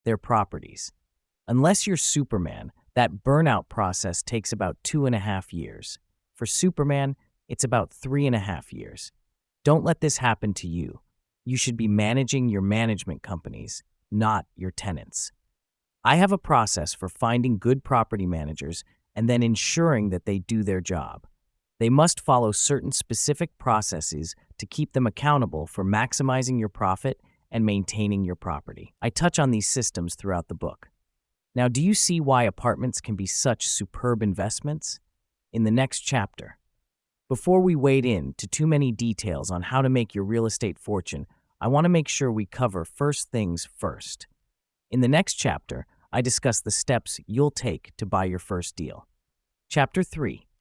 their properties. Unless you're Superman, that burnout process takes about 2.5 years. For Superman, it's about 3.5 years. Don't let this happen to you. You should be managing your management companies, not your tenants. I have a process for finding good property managers and then ensuring that they do their job. They must follow certain specific processes to keep them accountable for maximizing your profit and maintaining your property. I touch on these systems throughout the book. Now, do you see why apartments can be such superb investments? In the next chapter. Before we wade into too many details on how to make your real estate fortune, I want to make sure we cover first things first. In the next chapter, I discuss the steps you'll take to buy your first deal. Chapter 3.